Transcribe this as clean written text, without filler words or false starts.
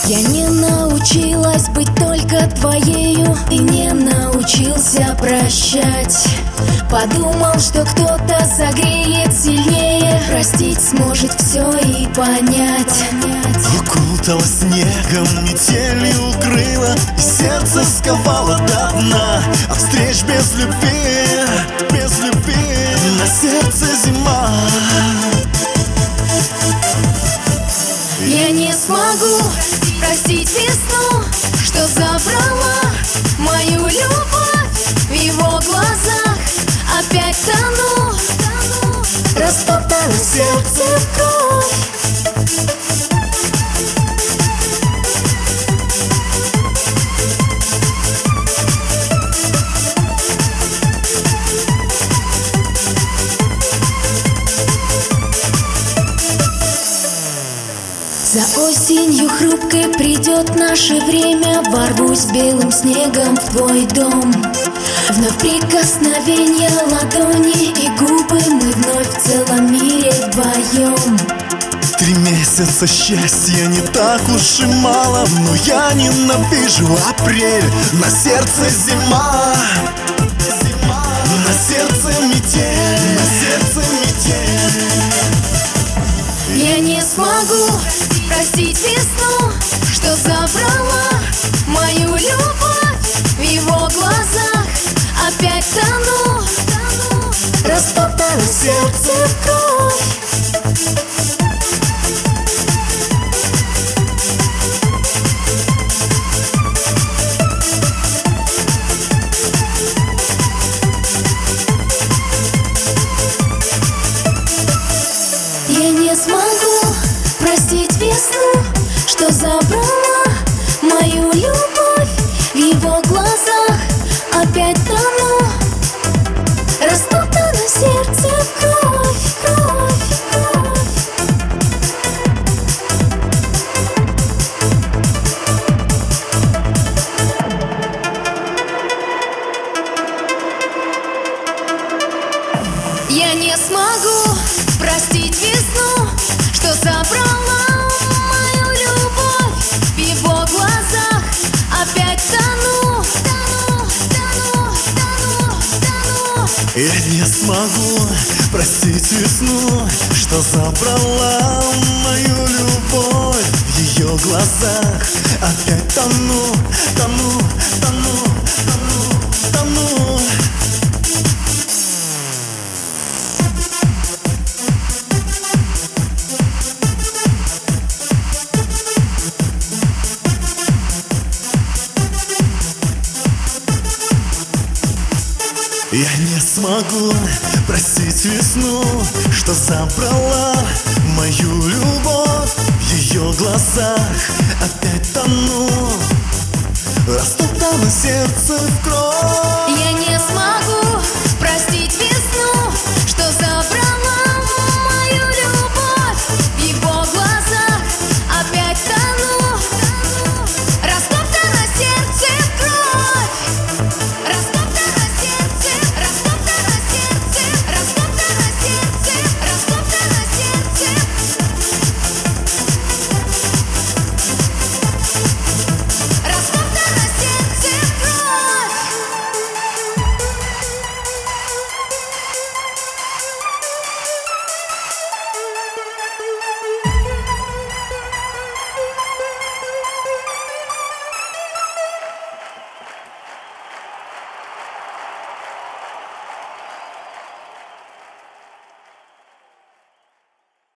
Я не научилась быть только твоею и не научился прощать. Подумал, что кто-то согреет сильнее, простить сможет все и понять. Укутала снегом, метелью укрыла, и сердце сковало до дна. От встреч без любви, на сердце зима. Я не смогу простить весну, что забрала мою любовь. В его глазах опять тону, растоптало сердце в кровь. За осенью хрупкой придет наше время. Ворвусь белым снегом в твой дом. Вновь прикосновение ладони и губы, мы вновь в целом мире вдвоем. 3 месяца счастья не так уж и мало, но я ненавижу апрель. На сердце зима, на сердце метель, на сердце метель. Я не смогу простить весну, что забрала мою любовь. В его глазах опять тону, растоптало сердце в кровь. Я не смогу простить весну, что забрала мою любовь. В его глазах опять тону, растоптано сердце в кровь, кровь, кровь. Я не смогу простить весну, что забрала мою любовь. В его глазах опять тону, тону, тону, тону, тону. Я не смогу простить весну, что забрала мою любовь. В ее глазах опять тону, тону, тону, тону, тону. Я не смогу простить весну, что забрала мою любовь. В ее глазах опять тону, растоптало сердце в кровь. Я не смогу